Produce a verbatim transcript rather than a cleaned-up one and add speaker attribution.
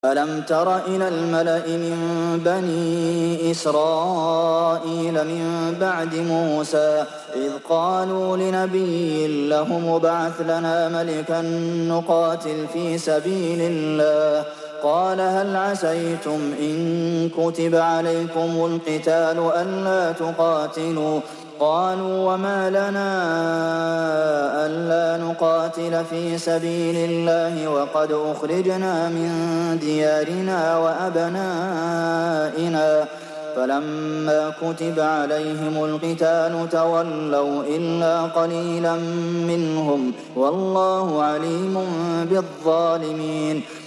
Speaker 1: أَلَمْ تَرَ إِلَى الْمَلَإِ مِن بَنِي إِسْرَائِيلَ مِن بَعْدِ مُوسَىٰ إِذْ قَالُوا لِنَبِيٍّ لَّهُمُ ابْعَثْ لَنَا مَلِكًا نُّقَاتِلْ فِي سَبِيلِ اللَّهِ ۖ قَالَ هَلْ عَسَيْتُمْ إِن كُتِبَ عَلَيْكُمُ الْقِتَالُ أَلَّا تُقَاتِلُوا ۖ قَالُوا وَمَا لَنَا أَلَّا نُقَاتِلَ فِي سَبِيلِ اللَّهِ وَقَدْ أُخْرِجْنَا مِن دِيَارِنَا وَأَبْنَائِنَا ۖ فَلَمَّا كُتِبَ عَلَيْهِمُ الْقِتَالُ تَوَلَّوْا إِلَّا قَلِيلًا مِّنْهُمْ ۗ وَاللَّهُ عَلِيمٌ بِالظَّالِمِينَ